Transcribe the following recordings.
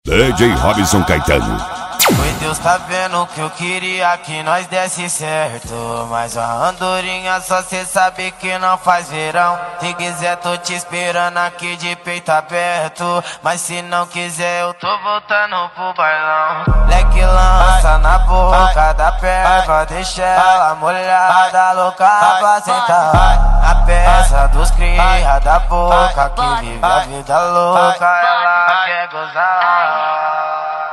DJ Robson Caetano. Foi Deus tá vendo que eu queria que nós desse certo, mas a andorinha só cê sabe que não faz verão. Se quiser tô te esperando aqui de peito aberto, mas se não quiser eu tô voltando pro bailão. Leque lança na boca da perva, deixa ela molhada, louca pra sentar. A peça dos cria da boca, que vive a vida louca, ela quer gozar.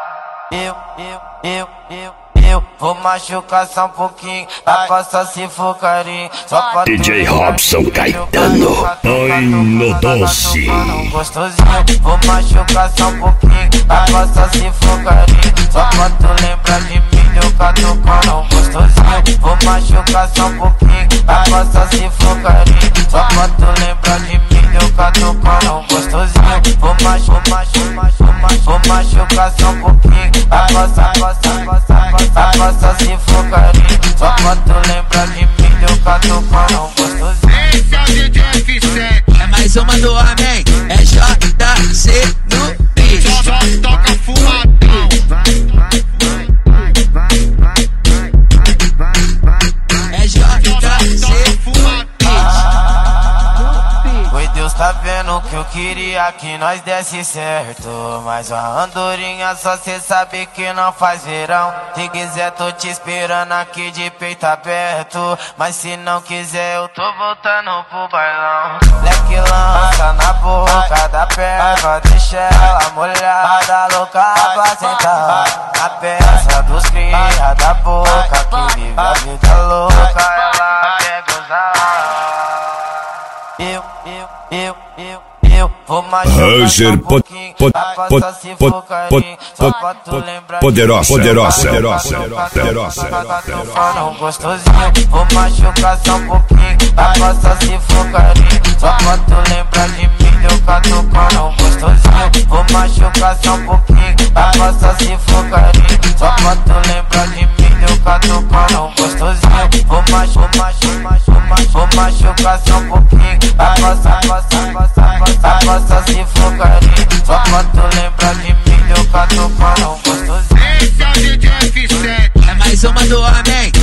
Eu vou machucar só um pouquinho, pra passar se for carinho. DJ Robson Caetano. Ai, no doce. Gostosinho, vou machucar só um pouquinho, pra passar se for carinho. Só pra tu lembrar de mim, eu catucando gostosinho. Vou machucar só um pouquinho, pra passar se for carinho. Só pra tu lembrar de mim, eu catucando gostosinho. Vou machucar só um pouquinho, pra passar se for carinho. Só pra tu lembrar de mim, eu catucando gostosinho. Esse é o DJ F7. É mais uma do homem, é JC no beat. Só toca fumadão. É JC fumadão. Foi Deus tá vendo que eu queria que nós desse certo, mas a andorinha só cê sabe que não faz verão. Se quiser tô te esperando aqui de peito aberto, mas se não quiser eu tô voltando pro bailão. Leque lança na boca da perva, deixa ela molhada, louca pra sentar. A peça dos cria da boca, que vive a vida louca, ela quer gozar. Eu vou machucar um pouquinho, pra passar se for carinho. Só pra tu lembrar Poderosa. Gostosinho, vou machucar só um pouquinho, pra passar se for carinho. Só pra tu lembrar de mim, eu catucando gostosinho. Vou machucar só um pouquinho, pra passar se for carinho. Só pra tu lembrar de mim, eu catucando gostosinho. Vou machucar só um pouquinho, pra passar se for carinho. Só pra tu lembrar de mim, eu catucando gostosinho. Esse é o DJ F7. É mais uma do homem,